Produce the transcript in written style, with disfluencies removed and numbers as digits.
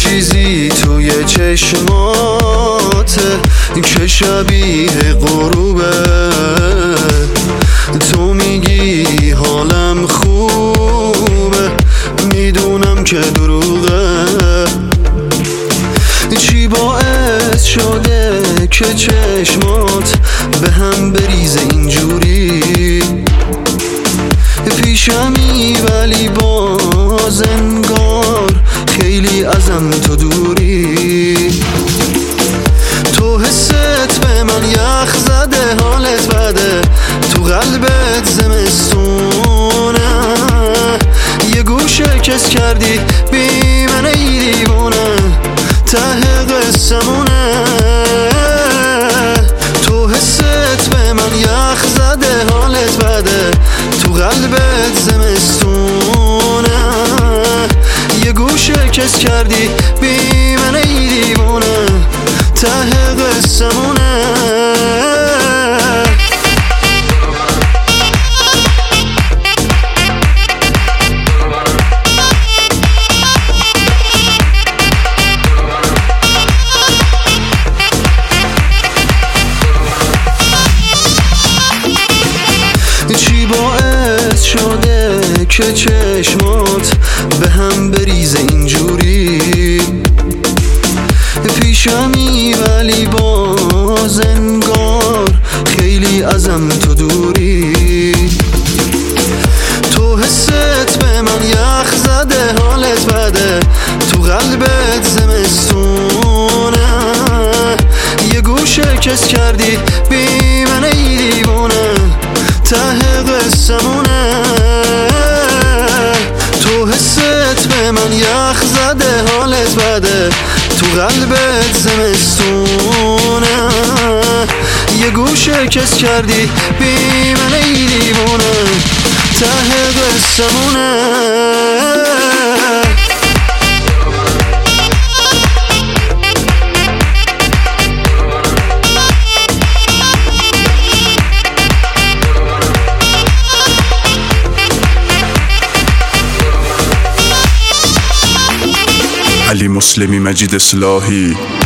چیزی توی چشماته که شبیه غروبه. تو میگی حالم خوبه، میدونم که دروغه. چی باعث شده که چشمات به هم بریزه اینجوری؟ پیشمی ولی باز انگار خیلی ازم تو دوری. تو حست به من یخ زده، حالت بده، تو قلبت زمستونه. یه گوشه کس کردی بی من ای دیوونه، ته قسمونه. تو حست به من یخ زده، حالت بده، تو قلبت زمستونه. یه گوشه کس کردی بی من ای دیوونه، ته قسمونه. چی باعث شده که چشمات به هم بریزه اینجوری؟ پیشمی ولی باز انگار خیلی ازم تو دوری. تو حست به من یخ زده، حالت بده، تو قلبت زمستونه. یه گوشه کس کردی بی من ای دیوونه، ته قسمونه. تو حست به من یخ زده، حالت بده، تو قلبت زمستونه. یه گوشه کس کردی بی من ای دیوونه، ته قسمونه. علی مسلمی، مجید اصلاحی.